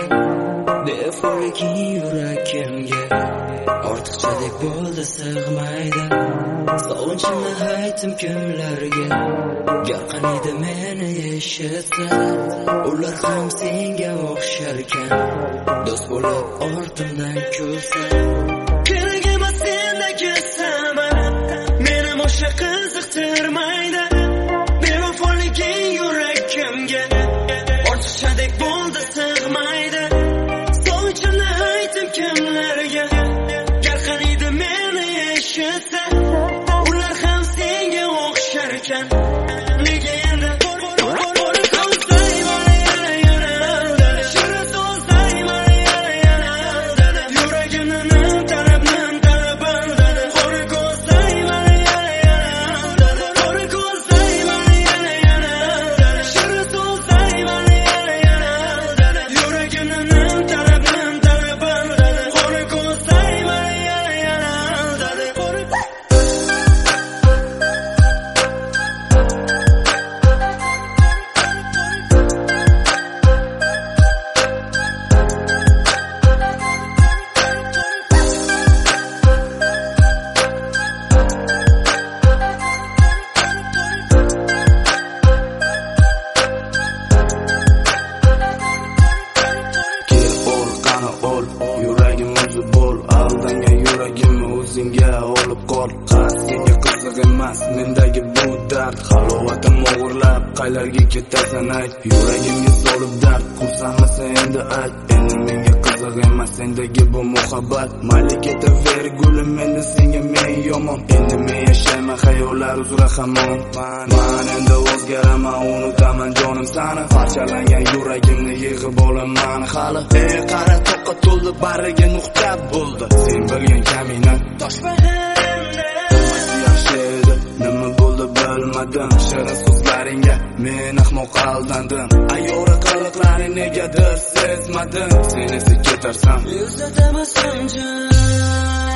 befoyliging yuragimga ortiqchadek bo'ldi, sig'maydi. Sog'inchimni aytdim kimlarga, gar qaniydi meni eshitsa, ular ham senga o'xsharkan, do'st bo'lib ortimdan kulsa. Kerak emas sendagi samar, meni o'sha qiziqtirmaydi. Befoyliging yuragimga ortiqchadek bo'ldi, sig'maydi. Sog'inchimni aytdim kimlarga, gar qaniydi meni eshitsa, ular ham senga o'xsharkan. Nega endi o'zingga olib qol, senga qiziq emas mendagi bu dard. Halovatim o'g'irlab qaylarga ketasan ayt, yuragimga solib dard. Xursandmisan endi ayt, endi menga qiziq emas sendagi bu muhabbat. Mayli ketaver gulim, endi senga men yomon. Endi men yashayman xayollar uzra hamon. Man endi o'zgaraman, unutaman jonim sani. Parchalangan yuragimni yig'ib olaman hali. Qara to'qqa to'ldi, bariga nuqta bo'ldi. Sen bilgan kamina nima bo'ldi bilmadim. Shirin so'zlaringga men ahmoq aldandim. Ayora qiliqlaring negadir sezmadim. Sen esa ketarsan, uzataman sanjim.